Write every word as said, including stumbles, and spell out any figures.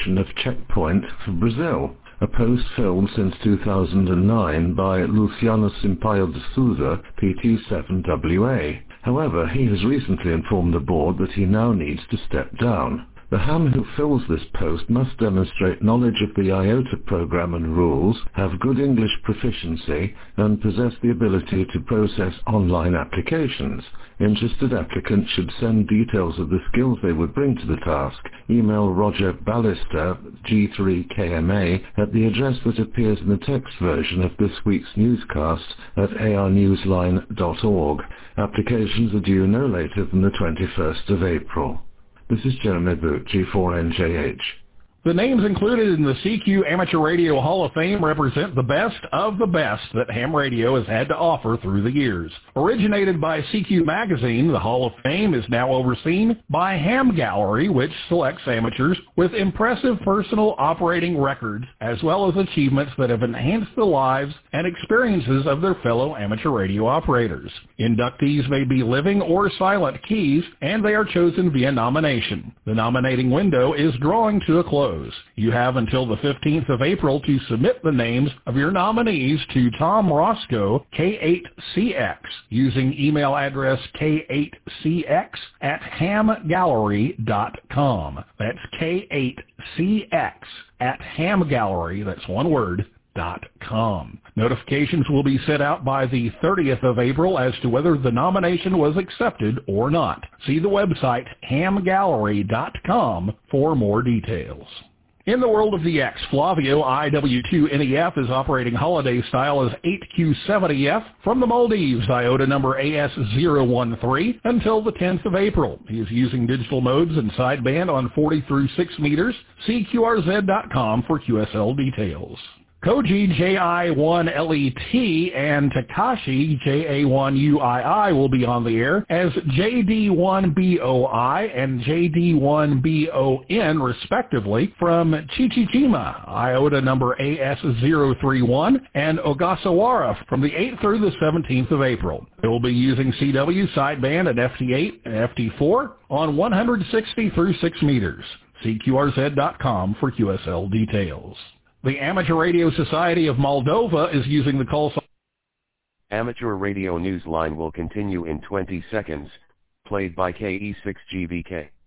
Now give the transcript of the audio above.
description of Checkpoint for Brazil, a post filmed since two thousand nine by Luciano Sampaio de Souza, P T seven W A. However, he has recently informed the board that he now needs to step down. The ham who fills this post must demonstrate knowledge of the I O T A program and rules, have good English proficiency, and possess the ability to process online applications. Interested applicants should send details of the skills they would bring to the task. Email Roger Ballester, G three K M A, at the address that appears in the text version of this week's newscast at a r newsline dot org. Applications are due no later than the twenty-first of April. This is Jeremy Boot, G four N J H. The names included in the C Q Amateur Radio Hall of Fame represent the best of the best that ham radio has had to offer through the years. Originated by C Q Magazine, the Hall of Fame is now overseen by Ham Gallery, which selects amateurs with impressive personal operating records, as well as achievements that have enhanced the lives and experiences of their fellow amateur radio operators. Inductees may be living or silent keys, and they are chosen via nomination. The nominating window is drawing to a close. You have until the fifteenth of April to submit the names of your nominees to Tom Roscoe, K eight C X, using email address K eight C X at ham gallery dot com. That's K eight C X at ham gallery, that's one word, dot com. Notifications will be sent out by the thirtieth of April as to whether the nomination was accepted or not. See the website ham gallery dot com for more details. In the world of the X, Flavio I W two N E F is operating holiday style as eight Q seventy F from the Maldives, I O T A number A S zero one three, until the tenth of April. He is using digital modes and sideband on forty through six meters. See Q R Z dot com for Q S L details. Koji J I one L E T and Takashi J A one U I I will be on the air as J D one B O I and J D one B O N respectively from Chichichima, I O T A number A S zero three one, and Ogasawara from the eighth through the seventeenth of April. They will be using C W sideband at F T eight and F T four on one hundred sixty through six meters. See Q R Z dot com for Q S L details. The Amateur Radio Society of Moldova is using the call sign. Amateur Radio News Line will continue in twenty seconds, played by K E six G V K.